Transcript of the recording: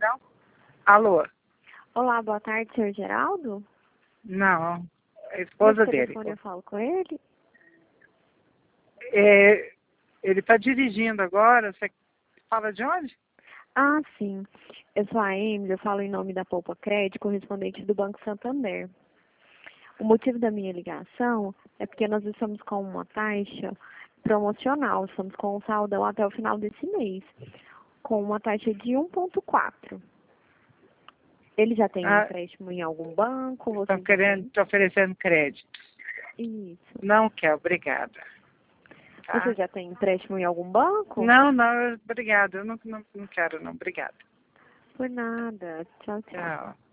Então? Alô? Olá, boa tarde, senhor Geraldo? Não, a esposa Por dele. telefone eu falo com ele? Ele está dirigindo agora. Você fala de onde? Ah, sim. Eu sou a Emily, eu falo em nome da Poupa Crédito, correspondente do Banco Santander. O motivo da minha ligação é porque nós estamos com uma taxa promocional, estamos com um saldão até o final desse mês, com uma taxa de 1,4. Ele já tem empréstimo em algum banco? Estão querendo, te oferecendo crédito. Isso. Não quer, obrigada. Tá? Você já tem empréstimo em algum banco? Não, obrigada. Eu não quero, não. Obrigada. Por nada. Tchau, tchau. Tchau.